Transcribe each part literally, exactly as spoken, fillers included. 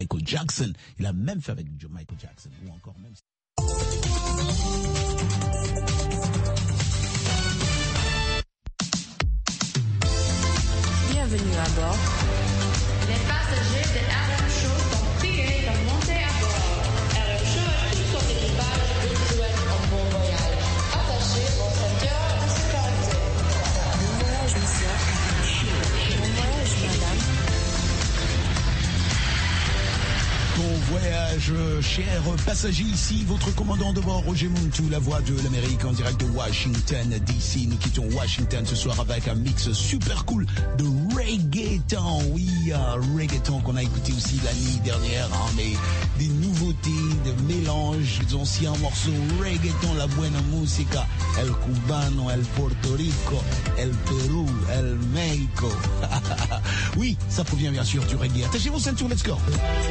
Michael Jackson. Il a même fait avec Michael Jackson, ou encore même... Bienvenue à bord. Les passagers de R M Show sont priés de monter à bord. R M Show et tout son équipage vous souhaitent un bon voyage. Attachez vos ceintures de sécurité. Bon voyage, monsieur. Bon voyage, madame. Bon voyage, chers passagers, ici votre commandant de bord, Roger Muntu, la voix de l'Amérique en direct de Washington D C. Nous quittons Washington ce soir avec un mix super cool de reggaeton. Oui, uh, reggaeton qu'on a écouté aussi l'année dernière, hein, mais des nouveautés, des mélanges d'anciens morceaux. Reggaeton, la buena música, el cubano, el Puerto Rico, el Pérou, el Mexico. Oui, ça provient bien sûr du reggae. Attachez vos ceintures, let's go.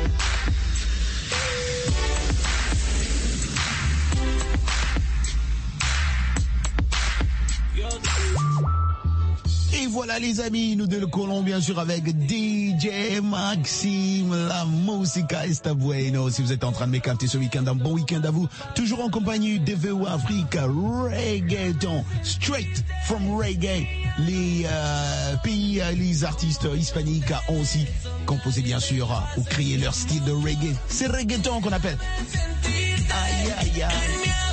Et voilà les amis, nous décollons bien sûr avec D J Maxime, la musica está bueno. Si vous êtes en train de m'écouter ce week-end, un bon week-end à vous. Toujours en compagnie de V O Africa, reggaeton, straight from reggae. Les euh, pays, les artistes hispaniques ont aussi composé bien sûr ou créé leur style de reggae. C'est reggaeton qu'on appelle. Aïe aïe aïe.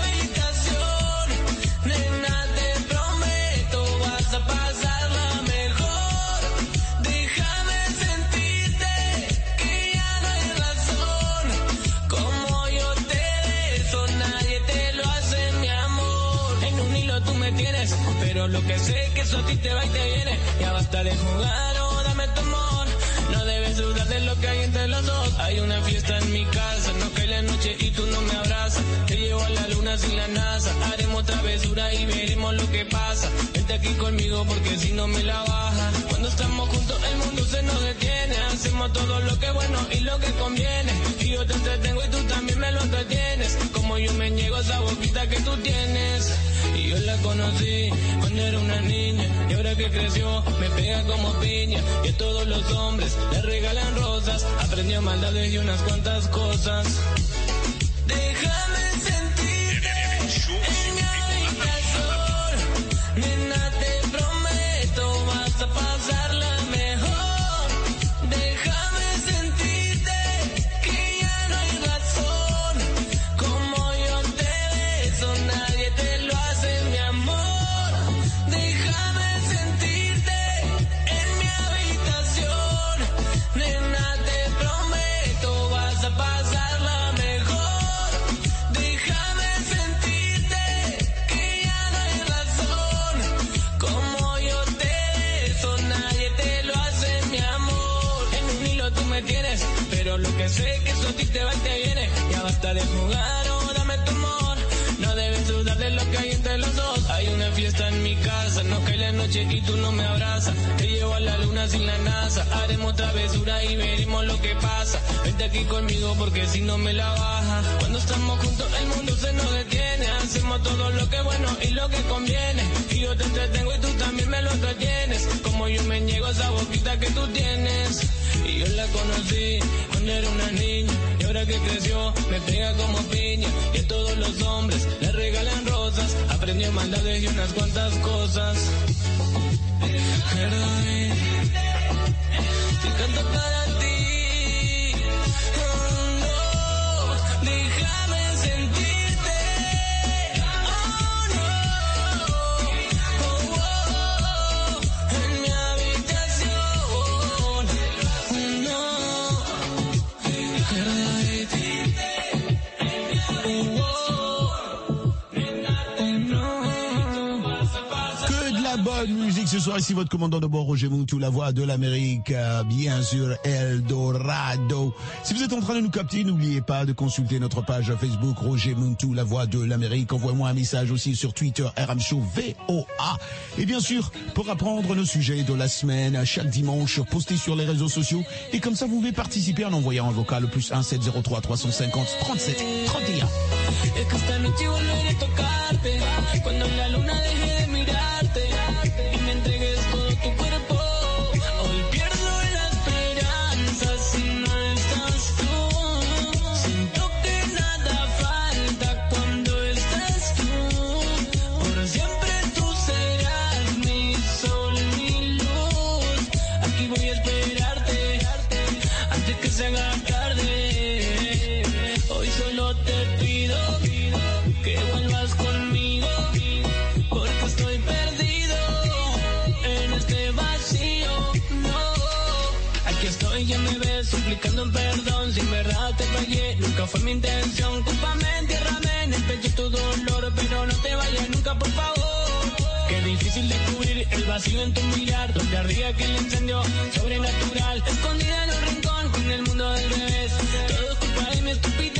Pero lo que sé es que eso a ti te va y te viene. Ya basta de jugar, oh, dame tu amor. No debes dudar de lo que hay entre los dos. Hay una fiesta en mi casa, no cae la noche y tú no me abrazas. Te llevo a la luna sin la NASA. Haremos travesura y veremos lo que pasa. Vente aquí conmigo porque si no me la baja. Cuando estamos juntos el mundo se nos detiene. Hacemos todo lo que es bueno y lo que conviene. Y yo te entretengo y tú también me lo entretienes. Como yo me niego a esa boquita que tú tienes. Y yo la conocí cuando era una niña. Y ahora que creció me pega como piña. Y a todos los hombres le regalan rosas. Aprendió maldades y unas cuantas cosas. Déjame sentirte en mi habitación. Nena, te prometo vas a pasarla mejor. Déjame sentirte que ya no hay razón. Como yo te beso nadie te lo hace, mi amor. Déjame sentirte en mi habitación. Nena, te prometo vas a pasarla mejor. Déjame sentirte que ya no hay razón. Como yo te beso nadie te lo hace, mi amor. En un hilo tú me tienes, pero lo que sé es que eso a ti te va y te viene. Ya basta de jugar, oh, dame tu amor. No debes dudar de lo que hay entre los dos. Hay una fiesta en mi casa, no cae la noche y tú no me abrazas. Te llevo a la luna sin la NASA. Haremos travesura y veremos lo que pasa. Vente aquí conmigo porque si no me la baja. Cuando estamos juntos el mundo se nos detiene. Hacemos todo lo que es bueno y lo que conviene. Y yo te entretengo y tú también me lo entretienes. Como yo me niego a esa boquita que tú tienes. Y yo la conocí cuando era una niña. Y ahora que creció me pega como piña. Y a todos los hombres le regalan rosas. Aprendió maldades y unas cuantas cosas. Perdóname, te canto para ti. Oh, no, déjame sentirte. Oh, no, oh, oh, en mi habitación. Oh, no, perdóname. Oh, bonne musique ce soir, ici votre commandant de bord Roger Muntu, la voix de l'Amérique, euh, bien sûr Eldorado. Si vous êtes en train de nous capter, n'oubliez pas de consulter notre page Facebook Roger Muntu, la voix de l'Amérique. Envoyez-moi un message aussi sur Twitter R M Show V O A. Et bien sûr, pour apprendre nos sujets de la semaine, chaque dimanche, postez sur les réseaux sociaux. Et comme ça, vous pouvez participer en envoyant un vocal au plus un sept zéro trois trois cent cinquante trente-sept trente et un. Es que esta noche volveré a tocarte, cuando la luna deje de mirarte y me entregues todo tu cuerpo. Hoy pierdo la esperanza si no estás tú. haga tarde. Hoy solo te pido que vuelvas conmigo, porque estoy perdido en este vacío. No, aquí estoy, ya me ves suplicando un perdón. Si en verdad te fallé, nunca fue mi intención. Cúlpame, entiérrame en el pecho tu dolor, pero no te vayas nunca, por favor. Qué difícil descubrir el vacío en tu mirar, donde ardía aquel incendio sobrenatural. Escondida en un rincón con el mundo del revés, todo es culpa de mi estupidez.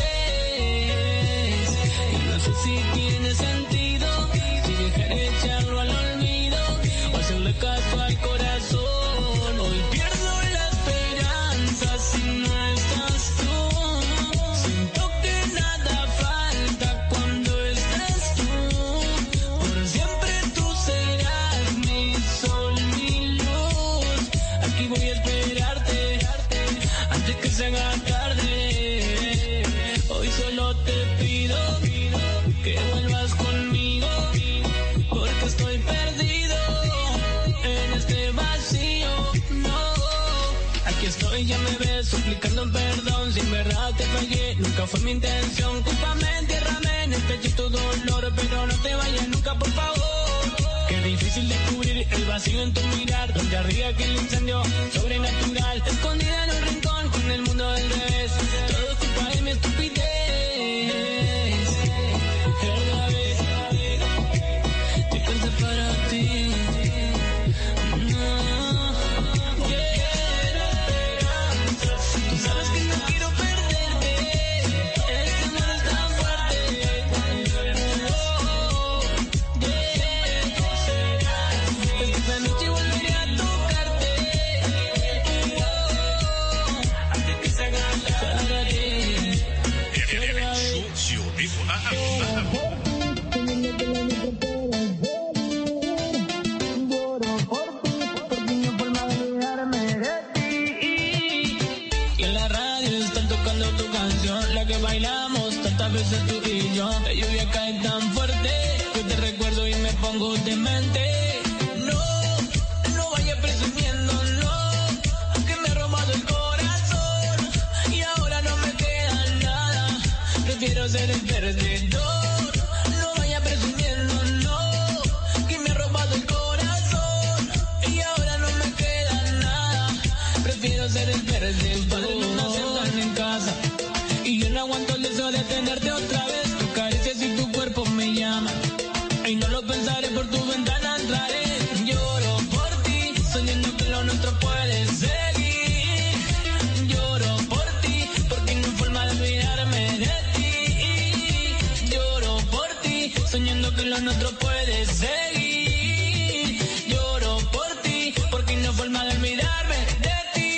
Y no sé si tiene sentido, si dejar de echarlo al olvido o hacerle caso al corazón. Hoy pierdo la esperanza si no estás tú. Siento que nada falta cuando estás tú. Por siempre tú serás mi sol, mi luz. Aquí voy a esperarte antes que se haga tarde. Hoy solo te pido que vuelvas conmigo, porque estoy perdido en este vacío. No, aquí estoy, ya me ves suplicando un perdón. Si en verdad te fallé, nunca fue mi intención. Cúlpame, entiérrame en el pecho tu dolor, pero no te vayas nunca, por favor. Qué difícil descubrir el vacío en tu mirar, donde ardía aquel incendio sobrenatural. Escondida en un rincón con el mundo del revés, todo es culpa de mi estupidez. Cada vez te canté para ti. No, quiero esperanza. Tú sabes que no quiero perderte. Este amor es tan fuerte. Oh, yeah. Esta noche volveré a tocarte. Oh, antes que se haga tarde. Sur Vivre à Y en la radio están tocando tu canción, la que bailamos tantas veces tú y yo. La lluvia cae tan fuerte que te recuerdo y me pongo demente. No, no vaya presumiendo, no, que me ha robado el corazón y ahora no me queda nada. Prefiero ser el perdedor. No vaya presumiendo, no, que me ha robado el corazón y ahora no me queda nada. Prefiero ser el perdedor. No aceptan en casa y yo no aguanto el deseo de tenerte otra vez. Tu caricias y tu cuerpo me llaman y no lo pensaré, por tu ventana entraré. Lloro por ti, soñando que lo nuestro puede seguir. Lloro por ti, porque no hay forma de olvidarme de ti. Lloro por ti, soñando que lo nuestro puede seguir. Lloro por ti, porque no hay forma de olvidarme de ti.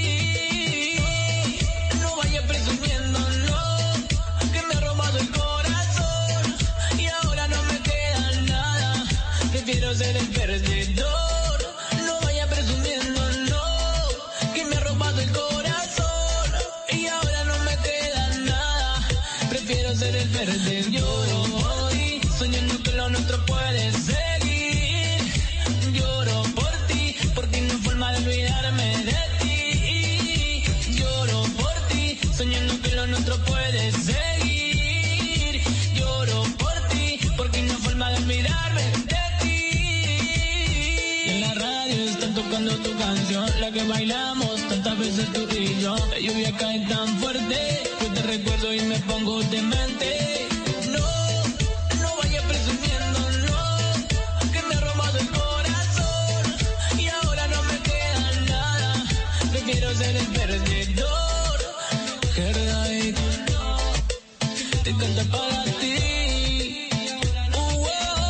No vaya presumiendo, no, que me ha robado el corazón y ahora no me queda nada. Prefiero ser el perdedor. No vaya presumiendo, no, que me ha robado el corazón y ahora no me queda nada. Prefiero ser el perdedor. Lloro por ti, soñando que lo nuestro puede seguir. Lloro por ti, porque no hay forma de olvidarme de ti. Lloro por ti, soñando que lo nuestro puede seguir. Lloro por ti, porque no hay forma de olvidarme de ti. Y en la radio están tocando tu canción, la que bailamos tantas veces tú y yo. La lluvia cae tan fuerte que te recuerdo y me pongo demente. No, no vaya presumiendo, no, que me ha robado el corazón y ahora no me queda nada. Prefiero ser el perdedor. Querday, te canta para ti. Uh, oh.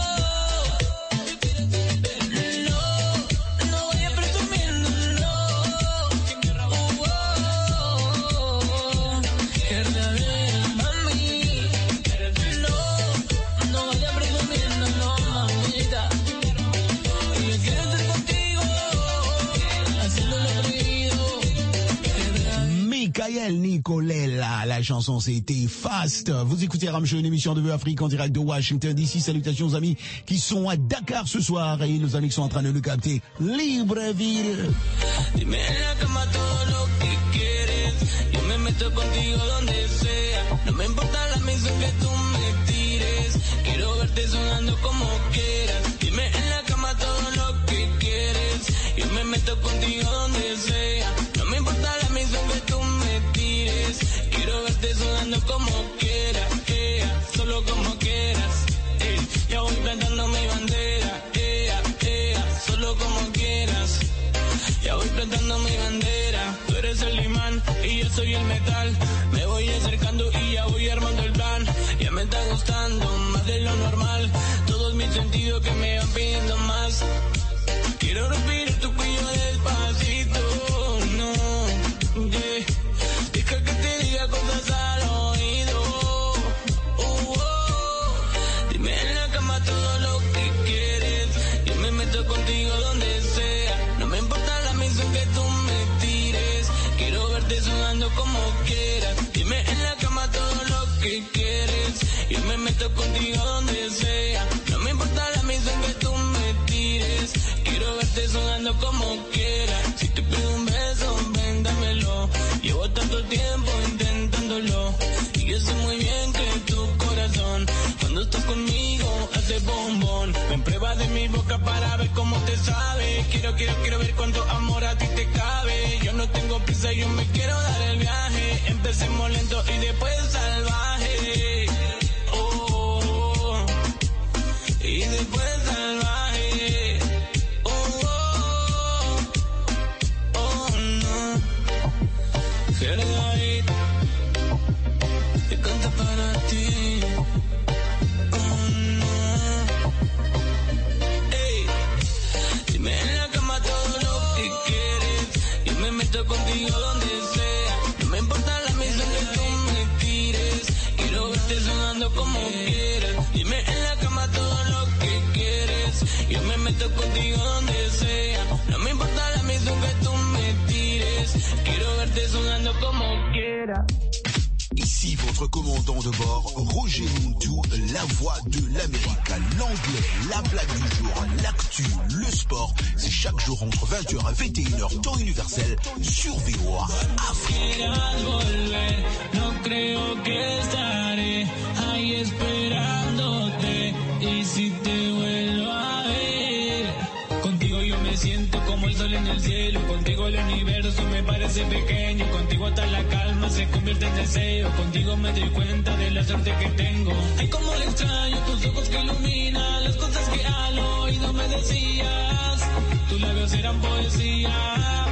No, no vaya presumiendo, no. Uh, oh. Querday, mami. No, no vaya presumiendo, no, mamita. Y yo quiero estar contigo, haciendo lo prohibido. Michael Nicolela, la chanson c'était Fast. Vous écoutez Ram Show, une émission de Vue Afrique en direct de Washington D C. Salutations aux amis qui sont à Dakar ce soir et nos amis qui sont en train de nous capter Libreville. Dime en la cama todo lo que quieres. Yo me meto contigo donde sea. No me importa la misión que tú me tires. Quiero verte sonando como quieras. Dime en la cama todo lo que quieres. Yo me meto contigo donde sea. No me importa la misión que tú me tires. Quiero verte sonando como quieras. Yeah, solo como quieras. Eh, ya voy plantando mi bandera. Yeah, yeah, solo como quieras. Ya voy plantando mi bandera. Tú eres el imán y yo soy el metal. Me voy acercando y ya voy armando el plan. Ya me está gustando más de lo normal. Todos mis sentidos que me van pidiendo más. Quiero respirar tu cuello despacito. No, yeah. Deja que te diga cosas al oído. Uh, oh. Dime en la cama todo lo que quieres. Yo me meto contigo donde sea. No me importa la misión que tú me tires. Quiero verte sudando como quieras. Dime en la cama todo lo que quieres. Yo me meto contigo donde sea. No me importa la misión que tú me tires. Quiero verte sudando como quieras. Si te pido un beso, ven, dámelo. Llevo tanto tiempo intentándolo. Y yo sé muy bien que tu corazón, cuando estás conmigo, hace bombón. Ven, prueba de mi boca para ver cómo te sabe. Quiero, quiero, quiero ver cuánto amor a ti te cabe. Yo no tengo prisa, yo me quiero dar el viaje. Empecemos lento y después salvaje. Oh, oh, oh. Y después salvaje. Oh, oh, oh, oh, no. David, te canta para ti. Oh, no. Ey, dime en la cama todo lo que quieres. Yo me meto contigo donde sea. No me importa la misión que tú me tires. Quiero verte sonando como quieras. Dime en la cama todo lo que quieres. Yo me meto contigo donde sea. No me importa la misión que tú me tires. Quiero verte sonando como quieras. Ici votre commandant de bord, Roger Muntou, la voix de l'Amérique. L'anglais, la blague du jour, l'actu, le sport, c'est chaque jour entre vingt heures et vingt et une heures, temps universel, sur V O A Afrique. No creo que estaré ahí esperándote. Y si te vuelvo a ver, contigo yo me siento como el sol en el cielo. Contigo el universo me parece pequeño. Contigo hasta la calma se convierte en deseo. Contigo me doy cuenta de la suerte que tengo. Ay, como le extraño tus ojos que iluminan las cosas que al oído me decías. Tus labios eran poesía.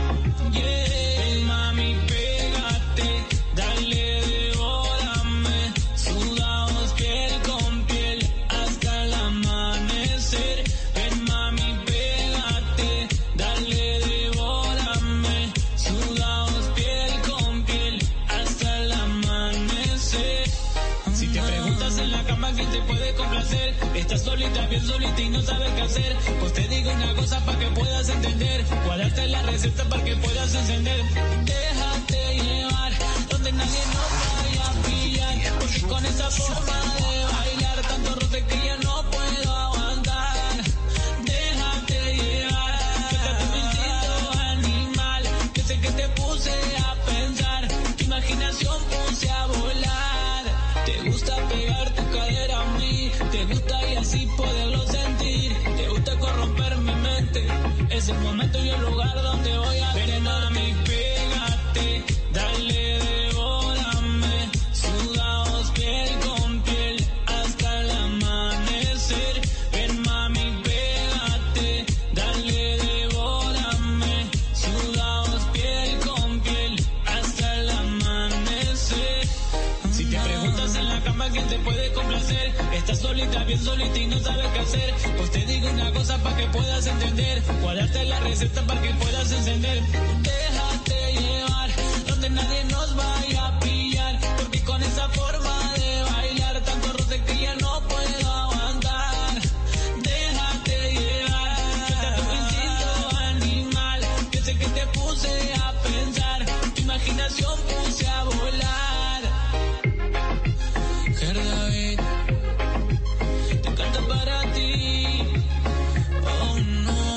Yeah, mami, pégate, dale, devórame. Sudados piel con piel hasta el amanecer. Ven, mami, pégate, dale, devórame. Sudados piel con piel hasta el amanecer. Si te preguntas en la cama quién te puede complacer, estás solita, bien solita y no sabes qué hacer. Pues te digo una cosa para que puedas entender. Guardarte la receta para que puedas encender. Déjate llevar donde nadie nos vaya a pillar. Porque con esa forma de bailar, tanto roce que ya no puedo aguantar. Déjate llevar, suelta tu instinto animal, que sé que te puse a pensar. Tu imaginación puse a volar. Te gusta pegar tu cadera a mí, te gusta y así poderlo sentir. Te gusta corromper mi mente, es el momento y el lugar donde voy a ver. Mami, pégate, dale, devórame. Sudados piel con piel hasta el amanecer. Ven, mami, pégate, dale, devórame. Sudados piel con piel hasta el amanecer. Si te preguntas en la cama quién te puede complacer, estás solita, bien solita y no sabes qué hacer. Pues te digo una cosa para que puedas entender. Guardarte la receta para que puedas encender. Déjate llevar donde nadie nos vaya a pillar. Porque con esa forma de bailar, tanto roce que ya no puedo aguantar. Déjate llevar, suelta tu instinto animal, que sé que te puse a pensar. Tu imaginación puse a volar. David, te canta para ti. Oh no,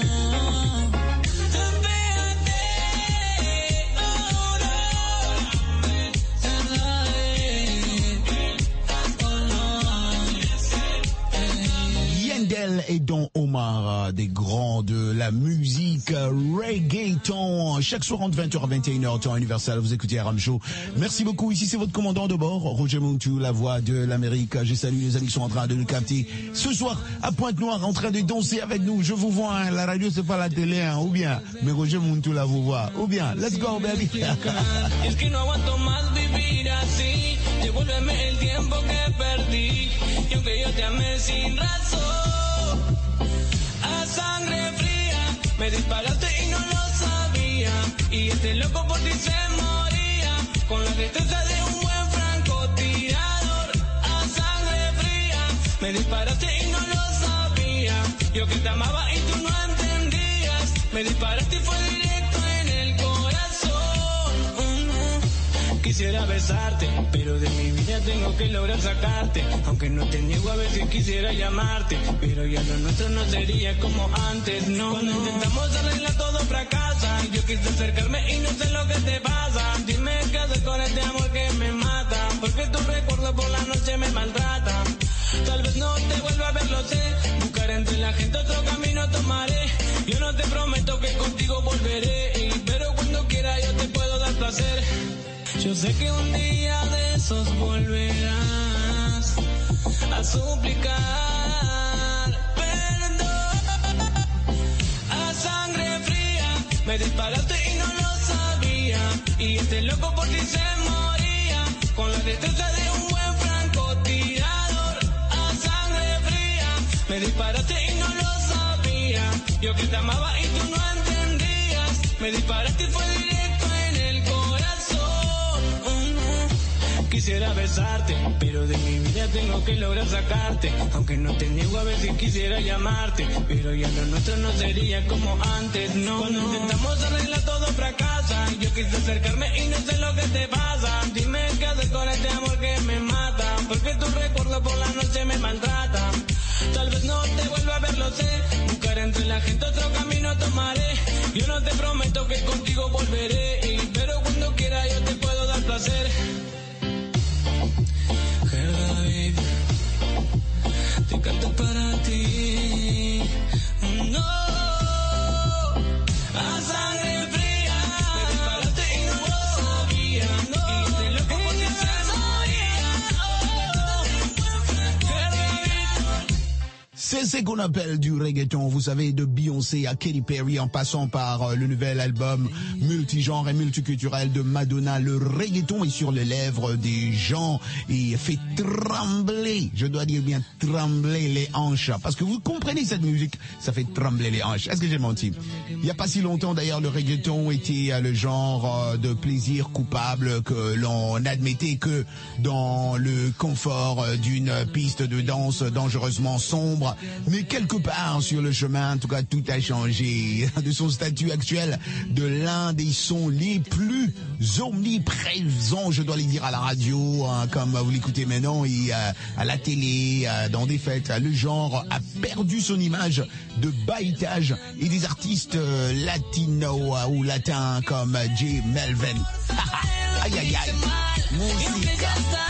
espérate, oh no, Bell et Don Omar, des grands de la musique reggaeton. Chaque soir entre vingt heures à vingt et une heures, temps universel, vous écoutez R M Show. Merci beaucoup. Ici, c'est votre commandant de bord, Roger Muntu, la voix de l'Amérique. Je salue les amis qui sont en train de nous capter ce soir à Pointe-Noire, en train de danser avec nous. Je vous vois, hein, la radio, c'est pas la télé, hein, ou bien, mais Roger Muntu la vous voit, ou bien, let's go, baby. Es que no aguanto más vivir así. Devuélveme el tiempo que perdí. Y aunque yo te amé sin razón, a sangre fría me disparaste y no lo sabía. Y este loco por ti se moría con la destreza de un buen francotirador. A sangre fría me disparaste y no lo sabía. Yo que te amaba y tú no entendías. Me disparaste y fue directo en el corazón. Mm-hmm. Quisiera besarte, pero de mi vida tengo que lograr sacarte. Aunque no te niego a veces quisiera llamarte, pero ya lo nuestro no sería como antes, no. Cuando no. Intentamos arreglar todo fracasa. Yo quise acercarme y no sé lo que te pasa. Dime qué haces con este amor que me mata, porque tu recuerdo por la noche me maltrata. Tal vez no te vuelva a ver, lo sé. Buscar entre la gente otro camino tomaré. Yo no te prometo que contigo volveré, pero cuando quiera yo te puedo dar placer. Yo sé que un día de esos volverás a suplicar perdón. A sangre fría me disparaste y no lo sabía. Y este loco por ti se moría con la destreza de un buen francotirador. A sangre fría me disparaste y no lo sabía. Yo que te amaba y tú no entendías. Me disparaste y fue directo en el corazón. Mm-hmm. Quisiera besarte, pero de mi vida tengo que lograr sacarte. Aunque no te niego a veces quisiera llamarte, pero ya lo nuestro no sería como antes, no. Cuando no. Intentamos arreglar todo fracasa. Yo quise acercarme y no sé lo que te pasa. Dime qué haces con este amor que me mata, porque tu recuerdo por la noche me maltrata. Tal vez no te vuelva a ver, lo sé. Buscar entre la gente otro camino tomaré. Yo no te prometo que contigo volveré, pero cuando quiera yo te puedo dar placer. Hey, David, te canto para ti. No, a sangre fría me disparaste y no lo sabía. No, y este loco por ti se moría. C'est ce qu'on appelle du reggaeton, vous savez, de Beyoncé à Katy Perry, en passant par euh, le nouvel album multigenre et multiculturel de Madonna. Le reggaeton est sur les lèvres des gens et fait trembler, je dois dire bien trembler les hanches. Parce que vous comprenez cette musique, ça fait trembler les hanches. Est-ce que j'ai menti? Il n'y a pas si longtemps d'ailleurs, le reggaeton était euh, le genre euh, de plaisir coupable que l'on admettait que dans le confort euh, d'une piste de danse dangereusement sombre. Mais quelque part sur le chemin, en tout cas, tout a changé. De son statut actuel de l'un des sons les plus omniprésents, je dois le dire, à la radio, hein, comme vous l'écoutez maintenant, et euh, à la télé, euh, dans des fêtes. Le genre a perdu son image de bas étage et des artistes euh, latinos euh, ou latins comme J Melvin. Aïe aïe aïe. Musique.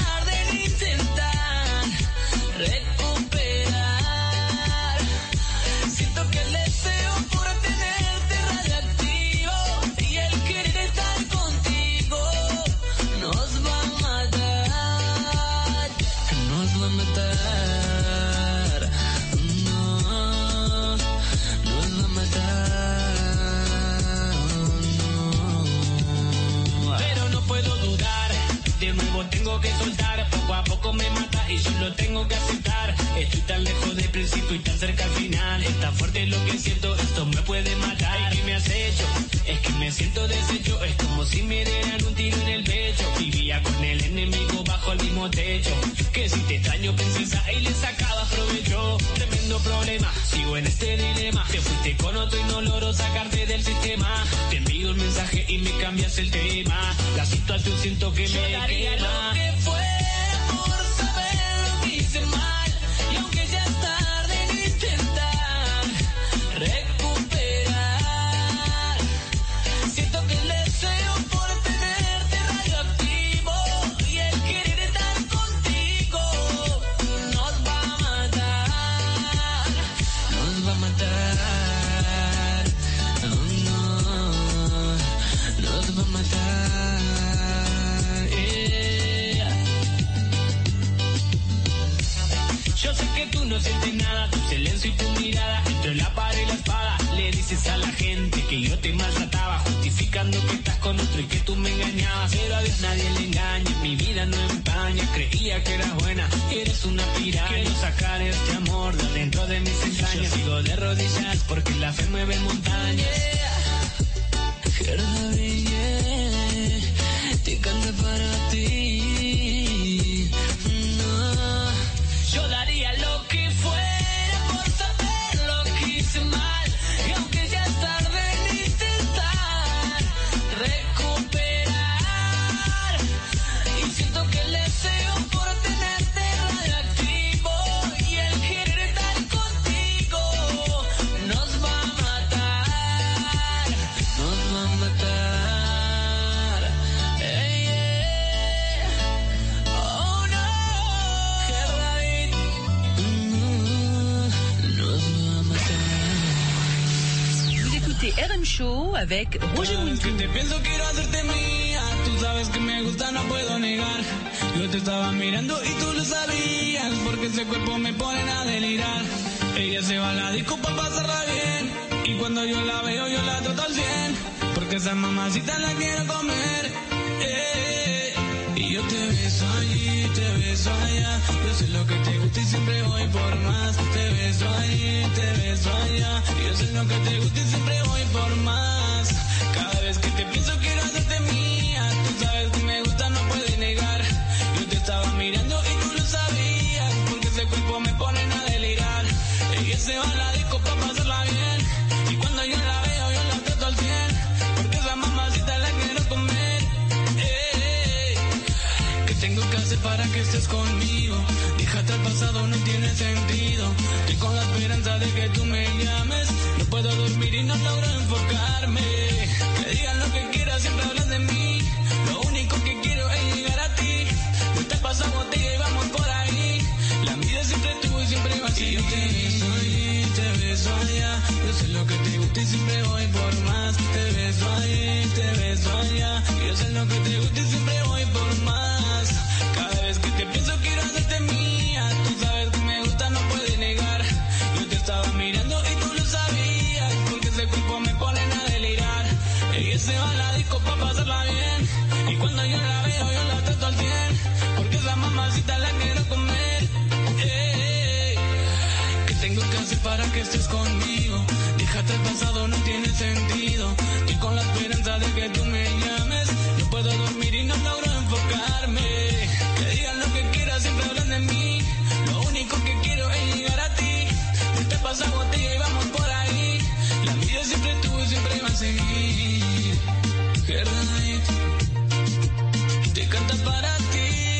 Tengo que soltar, poco a poco me mata y yo lo tengo que aceptar. Estoy tan lejos del principio y tan cerca al final. Es tan fuerte lo que siento, esto me puede matar. ¿Qué me has hecho? Es que me siento deshecho. Es como si me dieran un tiro en el pecho. Vivía con el enemigo bajo el mismo techo. Que si te extraño princesa y le sacabas provecho. Tremendo problema, sigo en este dilema. Te fuiste con otro y no logro sacarte del sistema. Te envío un mensaje y me cambias el tema. La situación siento que yo me daría quema. Lo que fuera por saber lo que hice mal. Y aunque ya es tarde en intentar recuperar, siento que el deseo por tenerte radioactivo y el querer estar contigo nos va a matar. pero a Dios nadie le engaña. Mi vida no empaña, creía que era buena y eres una piraña. Quiero sacar este amor de dentro de mis entrañas. Yo sigo de rodillas porque la fe mueve montañas. Gerda Ville, te canto para ti. No, yo daría lo que fuera por saber lo que hice mal. Y aunque ya es tarde en intentar recuperar, y siento que el deseo por tenerte radioactivo y el querer estar contigo nos va a matar, nos va a matar. Hey, yeah. Oh no, Gerda Ville, nos va a matar. Vous écoutez R M Show avec Roger Cada vez que Muntou. te pienso quiero hacerte mía. Tú sabes que me gusta, no puedo negar. Yo te estaba mirando y tú lo sabías, porque ese cuerpo me ponen a delirar. Ella se va a la disco pa' pasarla bien, y cuando yo la veo yo la trato al cien, porque esa mamacita la quiero comer. Eh, y yo te beso allí, te beso allá. Yo sé lo que te gusta y siempre voy por más. Te beso allí, te beso allá. Yo sé lo que te gusta y siempre voy por más. Cada vez que te pienso quiero hacerte mía. Tú sabes que me gusta, no puedes negar. Yo te estaba mirando y tú lo sabías, porque ese cuerpo me ponen a delirar. Ella se va a la disco pa' pasarla bien, y cuando yo la veo yo la trato al cien, porque esa mamacita la quiero comer. Eh, ¿qué tengo que hacer para que estés conmigo? Déjate al pasado, no tiene sentido. Estoy con la esperanza de que tú me llames. No puedo dormir y no logro enfocarme. Que digan lo que quieras, siempre hablan de mí. Lo único que quiero es llegar a ti. No te pasa botella y vamos por ahí. La vida siempre tuvo y siempre va a ser. Yo te beso allí, te beso allá. Yo sé lo que te gusta y siempre voy por más. Te beso allí, te beso allá. Yo sé lo que te gusta y siempre voy por más. Cada vez que te pienso quiero hacerte mía. Tú sabes que me gusta, no puedes negar. Yo te estaba mirando y tú lo sabías, porque ese cuerpo me ponen a delirar. Ella se va a la disco pa' pasarla bien, y cuando yo la veo yo la trato al cien, porque esa mamacita la quiero comer. Eh, ¿qué tengo que hacer para que estés conmigo? Déjate el pasado, no tiene sentido. Estoy con la esperanza de que tú me llames. No puedo dormir y no logro enfocarme. Que digan lo que quieras, siempre hablan de mí. Lo único que quiero es llegar a ti. No te pasa botella y vamos por ahí. La vida siempre tuvo y siempre va a seguir. Gerda Ville, te canta para ti.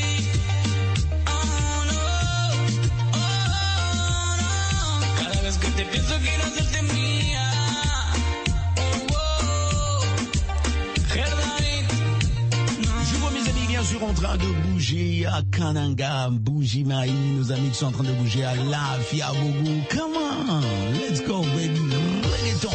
Oh no, oh no. Cada vez que te pienso quiero hacerte mía. Oh, oh. Gerda Ville, Je vois mes amis bien sûr en train de bouger à Kananga, Bougimaï, nos amis qui sont en train de bouger à La Fiabougou. Come on, let's go baby, reggaeton.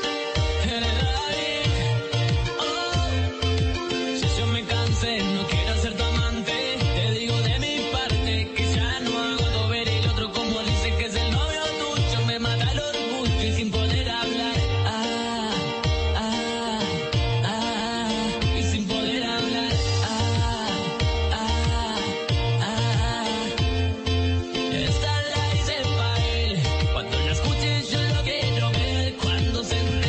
si yo me cansé, no quiero ser tu amante. Te digo de mi parte que ya no aguanto ver el otro como dice que es el novio tuyo. Me mata el orgullo y sin poder hablar. Ah, ah, ah, y sin poder hablar. Ah, ah, ah. Esta la hice pa' él. Cuando la escuche yo lo quiero ver. Cuando se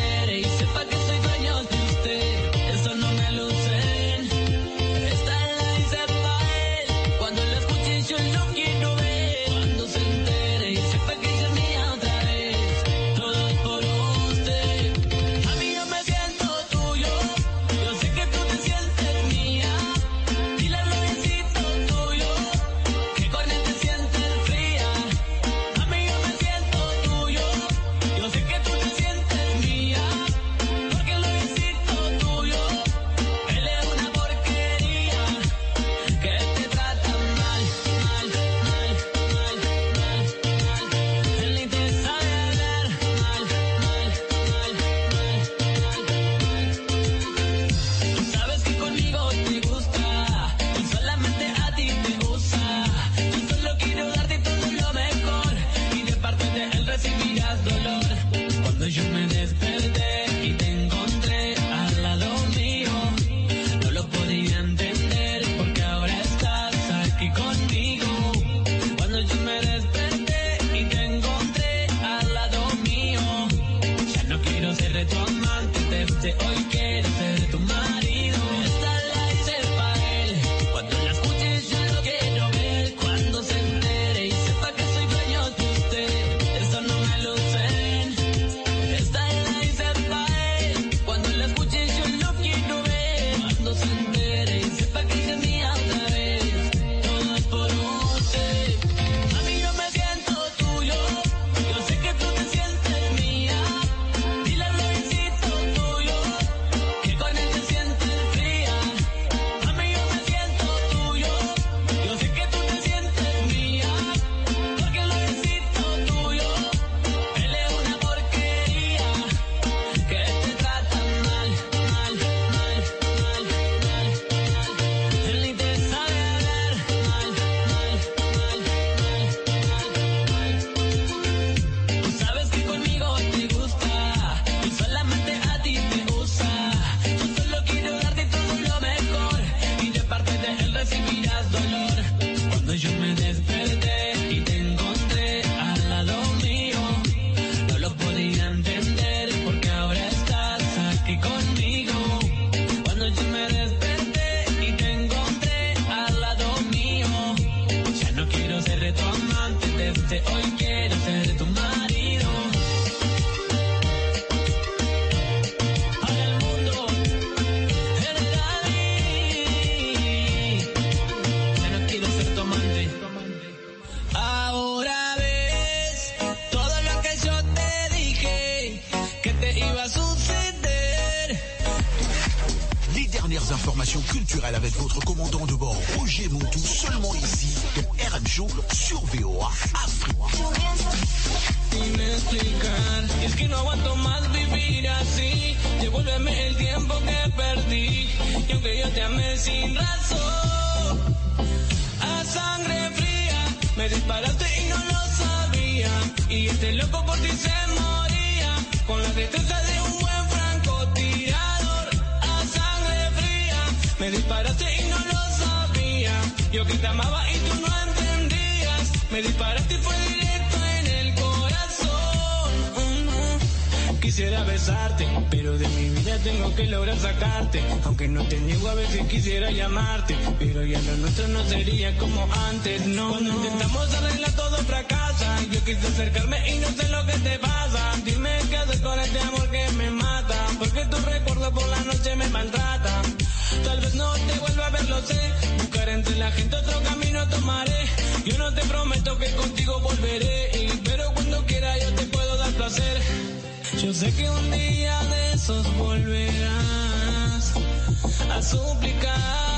l'information culturelle avec votre commandant de bord Roger Montou, seulement ici, dans R M Show sur V O A Afrique. Sin explicar, y es que no aguanto más vivir así. Devuélveme el tiempo que perdí, y aunque yo te amé sin razón, a sangre fría me disparaste y no lo sabía. Y este loco por ti se moría, con la destreza de un buen francotirador. A sangre fría me disparaste y no lo sabía. Yo que te amaba y tú no entendías, me disparaste y fue directo en el corazón. Mm-hmm. Quisiera besarte, pero de mi vida tengo que lograr sacarte. Aunque no te niego, a veces quisiera llamarte, pero ya lo nuestro no sería como antes, no. Cuando no. Intentamos arreglar todo fracasa. Yo quise acercarme y no sé lo que te pasa. Dime qué haces con este amor que me mata, porque tu recuerdo por la noche me maltrata. Tal vez no te vuelva a ver, lo sé. Buscar entre la gente otro camino tomaré. Yo no te prometo que contigo volveré, pero cuando quiera yo te puedo dar placer. Yo sé que un día de esos volverás a suplicar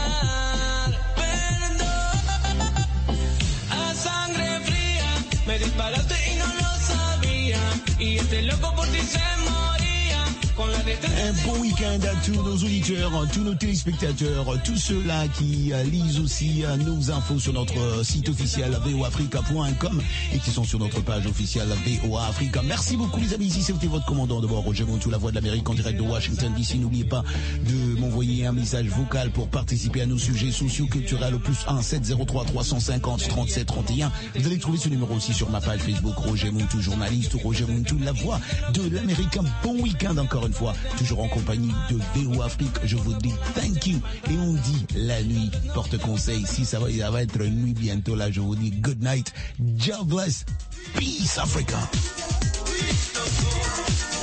perdón. A sangre fría me disparaste y no lo sabía. Y este loco por ti se moría. Un bon week-end à tous nos auditeurs, tous nos téléspectateurs, tous ceux-là qui euh, lisent aussi euh, nos infos sur notre euh, site officiel v o africa point com et qui sont sur notre page officielle V O A Africa. Merci beaucoup les amis, ici c'était votre commandant de bord Roger Montou, la voix de l'Amérique en direct de Washington D C. N'oubliez pas de m'envoyer un message vocal pour participer à nos sujets socio-culturels au plus un sept zéro trois trois cent cinquante trente-sept trente et un. Vous allez trouver ce numéro aussi sur ma page Facebook Roger Montou, journaliste, ou Roger Montou, la voix de l'Amérique. Un bon week-end encore une fois, toujours en compagnie de V O A Afrique. Je vous dis thank you et on dit la nuit porte conseil. Si ça va, ça va être nuit bientôt là, je vous dis good night, God bless, peace Africa.